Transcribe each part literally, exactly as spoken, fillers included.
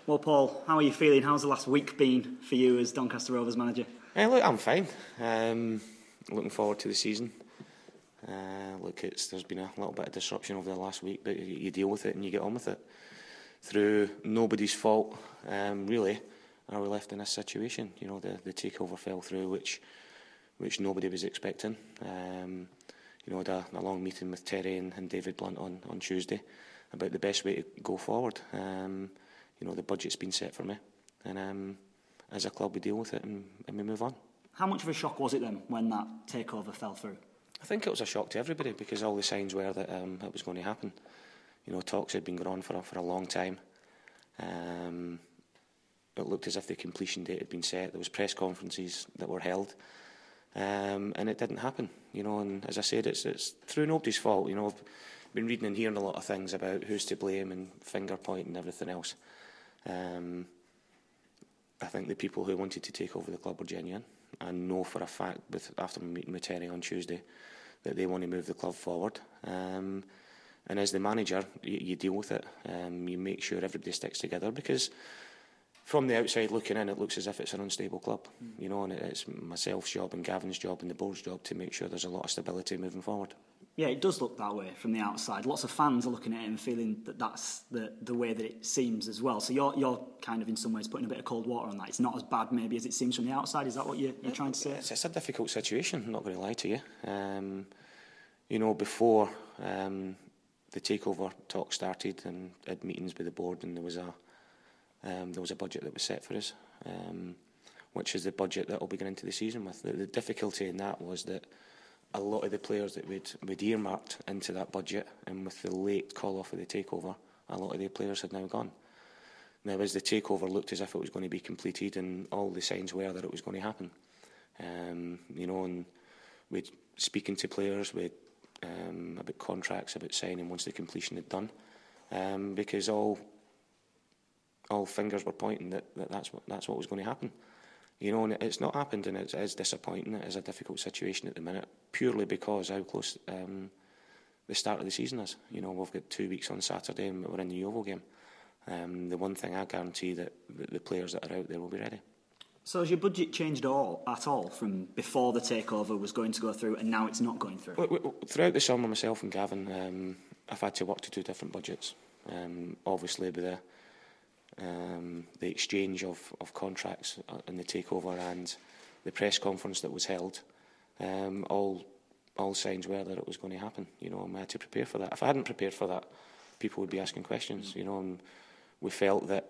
Well, Paul, how are you feeling? How's the last week been for you as Doncaster Rovers manager? Uh, look, I'm fine. Um, looking forward to the season. Uh, look, it's, there's been a little bit of disruption over the last week, but you, you deal with it and you get on with it. Through nobody's fault, um, really, are we left in this situation? You know, the, the takeover fell through, which which nobody was expecting. Um, you know, I had a, a long meeting with Terry and, and David Blunt on, on Tuesday about the best way to go forward. Um, you know, the budget's been set for me, and um, as a club we deal with it and, and we move on. How much of a shock was it then when that takeover fell through? I think it was a shock to everybody because all the signs were that um, it was going to happen. You know, talks had been going on for a, for a long time. Um, it looked as if the completion date had been set. There was press conferences that were held, um, and it didn't happen. You know, and as I said, it's it's through nobody's fault. You know, I've been reading and hearing a lot of things about who's to blame and finger point and everything else. Um, I think the people who wanted to take over the club were genuine. I know for a fact, with, after my meeting with Terry on Tuesday, that they want to move the club forward. Um, and as the manager, you, you deal with it. Um, you make sure everybody sticks together because from the outside looking in, it looks as if it's an unstable club. Mm. You know, and it's myself's job and Gavin's job and the board's job to make sure there's a lot of stability moving forward. Yeah, it does look that way from the outside. Lots of fans are looking at it and feeling that that's the, the way that it seems as well. So you're you're kind of in some ways putting a bit of cold water on that. It's not as bad maybe as it seems from the outside. Is that what you're, you're trying to say? It's, it's a difficult situation, I'm not going to lie to you. Um, you know, before um, the takeover talk started and had meetings with the board, and there was a um, there was a budget that was set for us, um, which is the budget that will be going into the season with. The, the difficulty in that was that a lot of the players that we'd, we'd earmarked into that budget, and with the late call-off of the takeover, a lot of the players had now gone. Now, as the takeover looked as if it was going to be completed, and all the signs were that it was going to happen, um, you know, and we'd speaking to players with um, about contracts, about signing once the completion had done, um, because all all fingers were pointing that, that that's what that's what was going to happen. You know, and it's not happened, and it is disappointing. It is a difficult situation at the minute, purely because how close um, the start of the season is. You know, we've got two weeks on Saturday, and we're in the Yeovil game. Um, the one thing I guarantee that the players that are out there will be ready. So has your budget changed all, at all from before the takeover was going to go through, and now it's not going through? Well, throughout the summer, myself and Gavin, um, I've had to work to two different budgets. Um, obviously, with the Um, the exchange of, of contracts and the takeover and the press conference that was held, um, all all signs were that it was going to happen. You know, I had to prepare for that. If I hadn't prepared for that, people would be asking questions. You know, and we felt that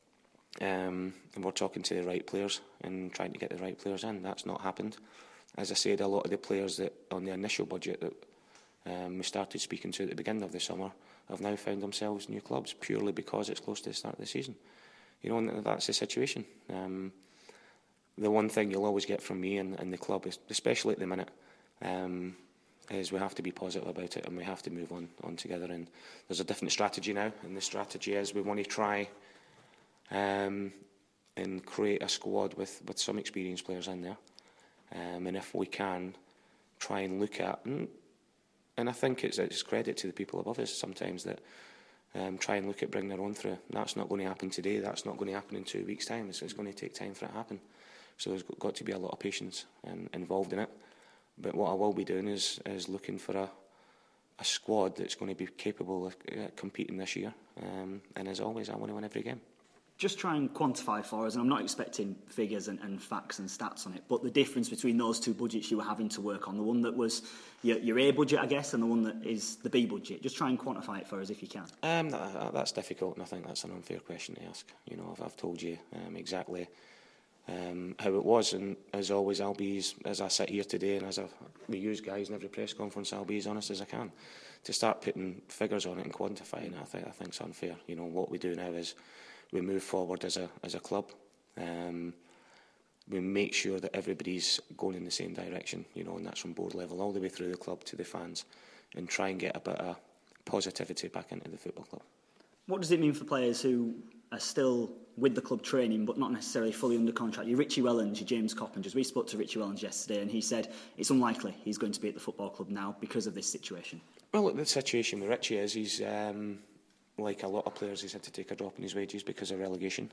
um, and we're talking to the right players and trying to get the right players in. That's not happened. As I said, a lot of the players that on the initial budget that um, we started speaking to at the beginning of the summer have now found themselves new clubs purely because it's close to the start of the season. You know, and that's the situation. Um, the one thing you'll always get from me and, and the club, is, especially at the minute, um, is we have to be positive about it and we have to move on, on together. And there's a different strategy now, and the strategy is we want to try um, and create a squad with, with some experienced players in there. Um, and if we can, try and look at... And, And I think it's, it's credit to the people above us sometimes that um, try and look at bringing their own through. That's not going to happen today. That's not going to happen in two weeks' time. It's, it's going to take time for it to happen. So there's got to be a lot of patience um, involved in it. But what I will be doing is is looking for a, a squad that's going to be capable of uh, competing this year. Um, and as always, I want to win every game. Just try and quantify for us, and I'm not expecting figures and, and facts and stats on it, but the difference between those two budgets you were having to work on, the one that was your, your A budget, I guess, and the one that is the B budget. Just try and quantify it for us if you can. Um, that, that's difficult, and I think that's an unfair question to ask. You know, I've, I've told you um, exactly um, how it was, and as always, I'll be, as, as I sit here today, and as I, we use guys in every press conference, I'll be as honest as I can. To start putting figures on it and quantifying it, I think I think it's unfair. You know, what we do now is we move forward as a as a club. Um, we make sure that everybody's going in the same direction, you know, and that's from board level all the way through the club to the fans, and try and get a bit of positivity back into the football club. What does it mean for players who are still with the club training but not necessarily fully under contract? Your Richie Wellens, your James Coppingers. We spoke to Richie Wellens yesterday and he said it's unlikely he's going to be at the football club now because of this situation. Well, look, the situation with Richie is he's um, like a lot of players, he's had to take a drop in his wages because of relegation.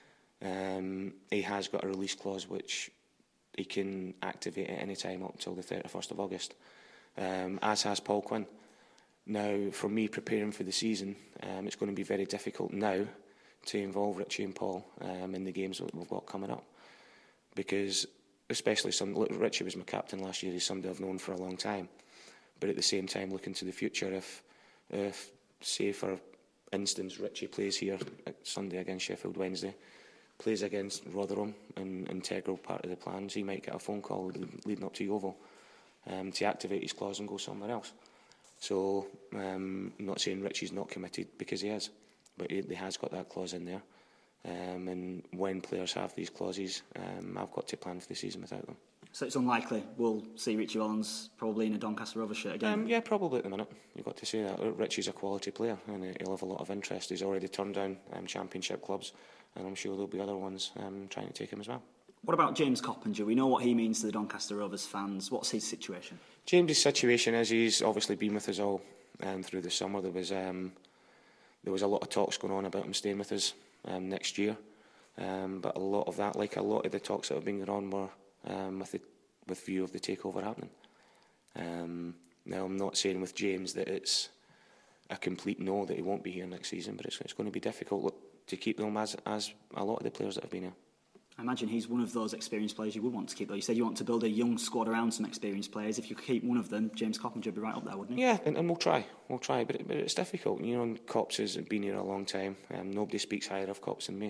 Um, he has got a release clause which he can activate at any time up until the thirty-first of August, um, as has Paul Quinn. Now, for me preparing for the season, um, it's going to be very difficult now to involve Richie and Paul um, in the games that we've got coming up, because especially some, look, Richie was my captain last year. He's somebody I've known for a long time, but at the same time, looking to the future, if, if say for instance, Richie plays here Sunday against Sheffield Wednesday, plays against Rotherham, an integral part of the plans, he might get a phone call leading up to Yeovil um, to activate his clause and go somewhere else. So um, I'm not saying Richie's not committed, because he is, but he, he has got that clause in there. Um, and when players have these clauses, um, I've got to plan for the season without them. So it's unlikely we'll see Richie Owens probably in a Doncaster Rovers shirt again? Um, yeah, probably at the minute. You've got to say that. Richie's a quality player and he'll have a lot of interest. He's already turned down um, championship clubs, and I'm sure there'll be other ones um, trying to take him as well. What about James Coppinger? We know what he means to the Doncaster Rovers fans. What's his situation? James's situation is he's obviously been with us all um, through the summer. There was um, there was a lot of talks going on about him staying with us um, next year, um, but a lot of that, like a lot of the talks that have been going on, were um, with the with view of the takeover happening. Um, now, I'm not saying with James that it's a complete no that he won't be here next season, but it's, it's going to be difficult look, to keep them as as a lot of the players that have been here. I imagine he's one of those experienced players you would want to keep, though. You said you want to build a young squad around some experienced players. If you keep one of them, James Coppinger would be right up there, wouldn't he? Yeah, and, and we'll try. We'll try, but, it, but it's difficult. You know, and Cops has been here a long time. Um, nobody speaks higher of Cops than me.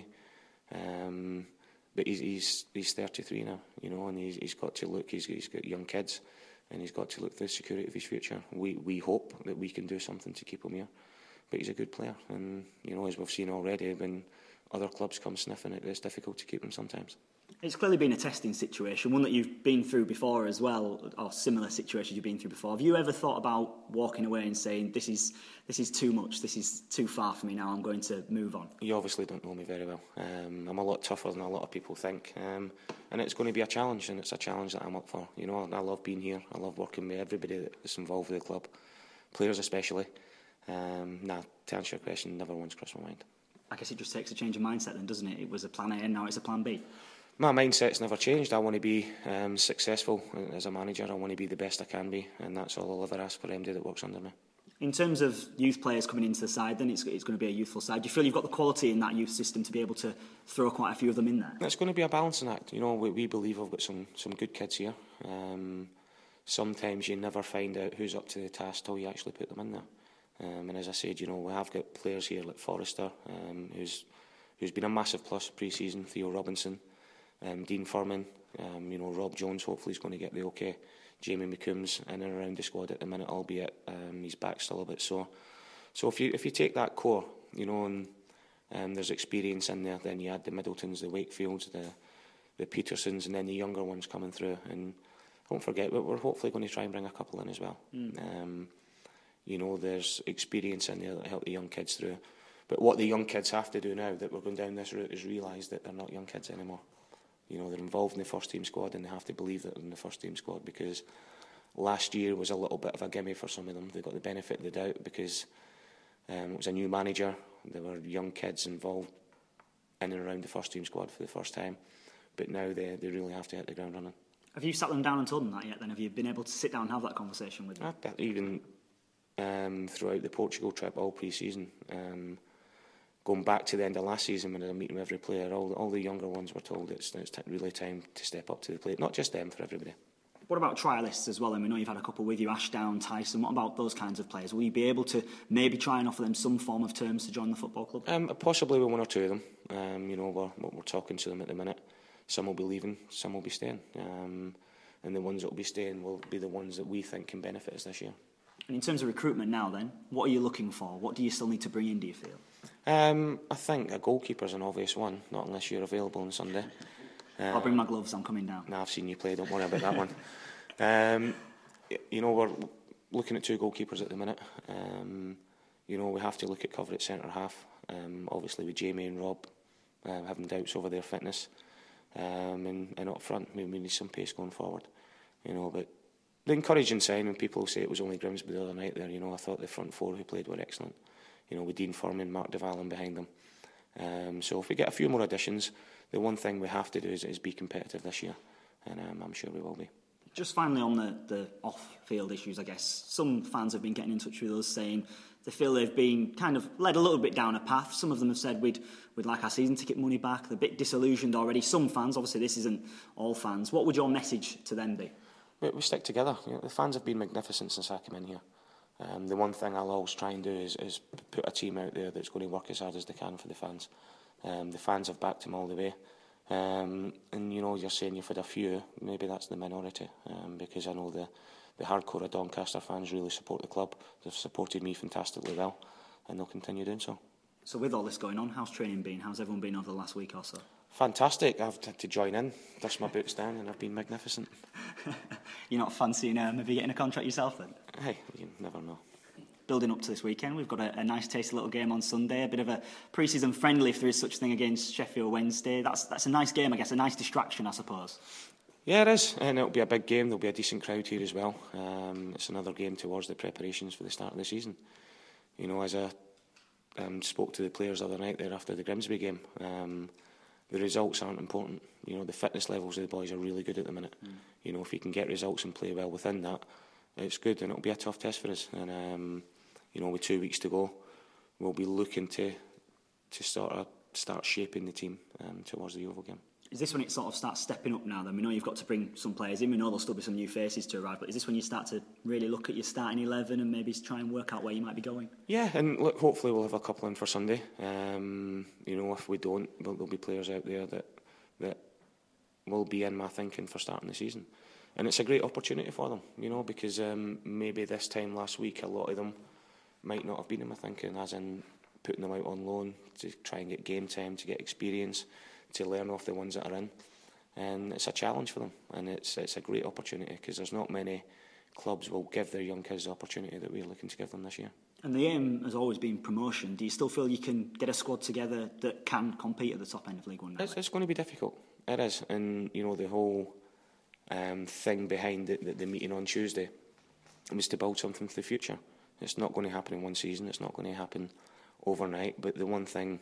Um, but he's, he's he's thirty-three now, you know, and he's, he's got to look, he's, he's got young kids, and he's got to look for the security of his future. We, we hope that we can do something to keep him here. But he's a good player, and, you know, as we've seen already, when other clubs come sniffing it, it's difficult to keep him sometimes. It's clearly been a testing situation, one that you've been through before as well, or similar situations you've been through before. Have you ever thought about walking away and saying, this is this is too much, this is too far for me now, I'm going to move on? You obviously don't know me very well. Um, I'm a lot tougher than a lot of people think, um, and it's going to be a challenge, and it's a challenge that I'm up for. You know, I love being here, I love working with everybody that's involved with the club, players especially. Um, nah, to answer your question, never once crossed my mind. I guess it just takes a change of mindset then, doesn't it? It was a plan A and now it's a plan B. My mindset's never changed. I want to be um, successful as a manager. I want to be the best I can be, and that's all I'll ever ask for anybody that works under me. In terms of youth players coming into the side, then it's, it's going to be a youthful side. Do you feel you've got the quality in that youth system to be able to throw quite a few of them in there? It's going to be a balancing act. You know, we, we believe we've got some, some good kids here. Um, sometimes you never find out who's up to the task till you actually put them in there. Um, and as I said, you know, we have got players here like Forrester, um, who's who's been a massive plus pre-season, Theo Robinson, um, Dean Furman, um, you know, Rob Jones hopefully is going to get the okay. Jamie McComb's in and around the squad at the minute, albeit um, he's back still a bit sore. So if you if you take that core, you know, and um, there's experience in there, then you add the Middletons, the Wakefields, the the Petersons, and then the younger ones coming through. And don't forget, we're hopefully going to try and bring a couple in as well. Mm. Um, you know, there's experience in there that help the young kids through. But what the young kids have to do now that we're going down this route is realise that they're not young kids anymore. You know, they're involved in the first team squad, and they have to believe that they're in the first team squad, because last year was a little bit of a gimme for some of them. They got the benefit of the doubt because um, it was a new manager. There were young kids involved in and around the first team squad for the first time. But now they, they really have to hit the ground running. Have you sat them down and told them that yet then? Have you been able to sit down and have that conversation with them? I, even um, throughout the Portugal trip all pre-season, um, going back to the end of last season when I was meeting with every player, all, all the younger ones were told it's, it's really time to step up to the plate. Not just them, for everybody. What about trialists as well? And we know you've had a couple with you, Ashdown, Tyson. What about those kinds of players? Will you be able to maybe try and offer them some form of terms to join the football club? Um, possibly with one or two of them. Um, you know, we're, we're talking to them at the minute. Some will be leaving, some will be staying. Um, and the ones that will be staying will be the ones that we think can benefit us this year. And in terms of recruitment now then, what are you looking for? What do you still need to bring in, do you feel? Um, I think a goalkeeper's an obvious one, not unless you're available on Sunday. Uh, I'll bring my gloves, I'm coming down. Nah, I've seen you play, don't worry about that one. Um, you know, we're looking at two goalkeepers at the minute. Um, you know, we have to look at cover at centre half. Um, obviously with Jamie and Rob uh, having doubts over their fitness. Um, and, and up front, we, we need some pace going forward. You know, but the encouraging sign when people say it was only Grimsby the other night there, you know, I thought the front four who played were excellent. you know, with Dean Furman, Mark de Vallen behind them. Um, so if we get a few more additions, the one thing we have to do is, is be competitive this year, and um, I'm sure we will be. Just finally on the, the off-field issues, I guess, some fans have been getting in touch with us saying they feel they've been kind of led a little bit down a path. Some of them have said we'd, we'd like our season ticket money back. They're a bit disillusioned already. Some fans, obviously this isn't all fans. What would your message to them be? We, we stick together. You know, the fans have been magnificent since I came in here. Um, the one thing I'll always try and do is, is put a team out there that's going to work as hard as they can for the fans. Um, the fans have backed them all the way. Um, and you know, you're saying you've had a few, maybe that's the minority, um, because I know the, the hardcore of Doncaster fans really support the club. They've supported me fantastically well, and they'll continue doing so. So with all this going on, how's training been? How's everyone been over the last week or so? Fantastic. I've had to join in, dust my boots down, and I've been magnificent. You're not fancying uh, maybe getting a contract yourself then? Hey, you never know. Building up to this weekend, we've got a, a nice tasty little game on Sunday, a bit of a pre-season friendly if there is such a thing against Sheffield Wednesday. That's that's a nice game, I guess, a nice distraction, I suppose. Yeah, it is, and it'll be a big game. There'll be a decent crowd here as well. Um, it's another game towards the preparations for the start of the season. You know, as I um, spoke to the players the other night there after the Grimsby game, um, the results aren't important. You know, the fitness levels of the boys are really good at the minute. Mm. You know, if you can get results and play well within that, it's good, and it'll be a tough test for us. And um, you know, with two weeks to go, we'll be looking to to sort of start shaping the team um, towards the Oval game. Is this when it sort of starts stepping up now then? We know you've got to bring some players in, we know there'll still be some new faces to arrive, but is this when you start to really look at your starting eleven and maybe try and work out where you might be going? Yeah, and look, hopefully we'll have a couple in for Sunday. Um, you know, if we don't, well, there'll be players out there that that will be in my thinking for starting the season. And it's a great opportunity for them, you know, because um, maybe this time last week a lot of them might not have been in my thinking, as in putting them out on loan to try and get game time, to get experience, to learn off the ones that are in. And it's a challenge for them, and it's it's a great opportunity because there's not many clubs will give their young kids the opportunity that we're looking to give them this year. And the aim has always been promotion. Do you still feel you can get a squad together that can compete at the top end of League One now? It's, it's going to be difficult. It is. And, you know, the whole um, thing behind the, the, the meeting on Tuesday was to build something for the future. It's not going to happen in one season. It's not going to happen overnight. But the one thing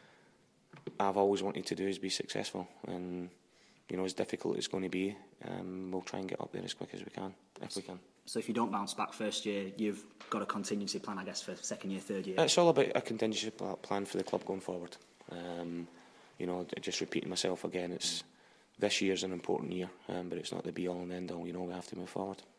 I've always wanted to do is be successful. And, you know, as difficult as it's going to be, um, we'll try and get up there as quick as we can, if we can. So if you don't bounce back first year, you've got a contingency plan, I guess, for second year, third year? It's all about a contingency plan for the club going forward. Um, you know, just repeating myself again, it's this year's an important year, um, but it's not the be-all and end-all. You know, we have to move forward.